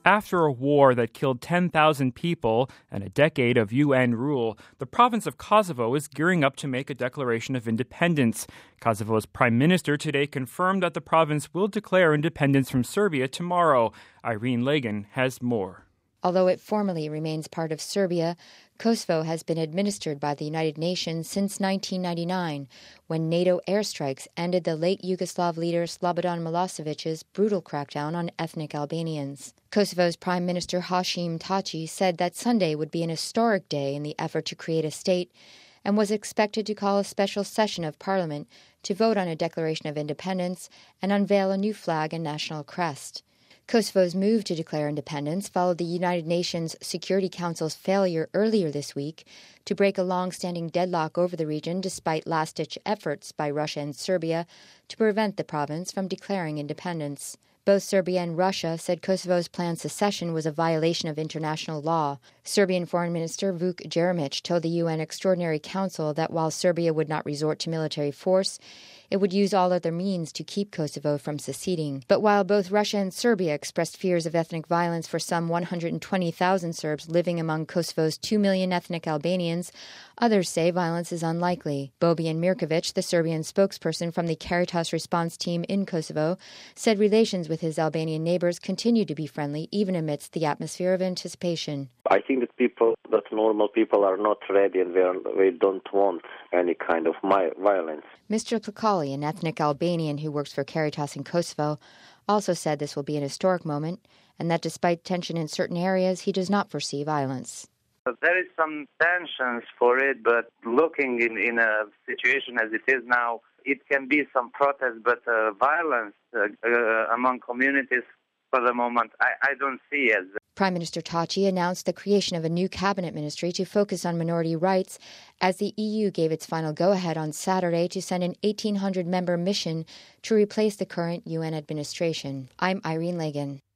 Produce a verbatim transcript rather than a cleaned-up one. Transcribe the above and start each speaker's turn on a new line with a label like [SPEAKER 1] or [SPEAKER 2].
[SPEAKER 1] After a war that killed ten thousand people and a decade of U N rule, the province of Kosovo is gearing up to make a declaration of independence. Kosovo's prime minister today confirmed that the province will declare independence from Serbia tomorrow. Irene Lagan has more.
[SPEAKER 2] Although it formally remains part of Serbia, Kosovo has been administered by the United Nations since nineteen ninety-nine, when NATO airstrikes ended the late Yugoslav leader Slobodan Milosevic's brutal crackdown on ethnic Albanians. Kosovo's Prime Minister Hashim Thaçi said that Sunday would be an historic day in the effort to create a state and was expected to call a special session of Parliament to vote on a declaration of independence and unveil a new flag and national crest. Kosovo's move to declare independence followed the United Nations Security Council's failure earlier this week to break a long-standing deadlock over the region despite last-ditch efforts by Russia and Serbia to prevent the province from declaring independence. Both Serbia and Russia said Kosovo's planned secession was a violation of international law. Serbian Foreign Minister Vuk Jeremic told the U N Extraordinary Council that while Serbia would not resort to military force, it would use all other means to keep Kosovo from seceding. But while both Russia and Serbia expressed fears of ethnic violence for some one hundred twenty thousand Serbs living among Kosovo's two million ethnic Albanians, others say violence is unlikely. Boban Mirkovic, the Serbian spokesperson from the Caritas response team in Kosovo, said relations with his Albanian neighbors continue to be friendly even amidst the atmosphere of anticipation.
[SPEAKER 3] I think that people, that normal people are not ready and they don't want any kind of violence.
[SPEAKER 2] Mister Plakali, an ethnic Albanian who works for Caritas in Kosovo, also said this will be an historic moment and that despite tension in certain areas, he does not foresee violence.
[SPEAKER 4] There is some tensions for it, but looking in, in a situation as it is now, it can be some protest, but uh, violence uh, uh, among communities for the moment, I, I don't see as.
[SPEAKER 2] Prime Minister Thaçi announced the creation of a new cabinet ministry to focus on minority rights as the E U gave its final go-ahead on Saturday to send an eighteen hundred member mission to replace the current U N administration. I'm Irene Lagan.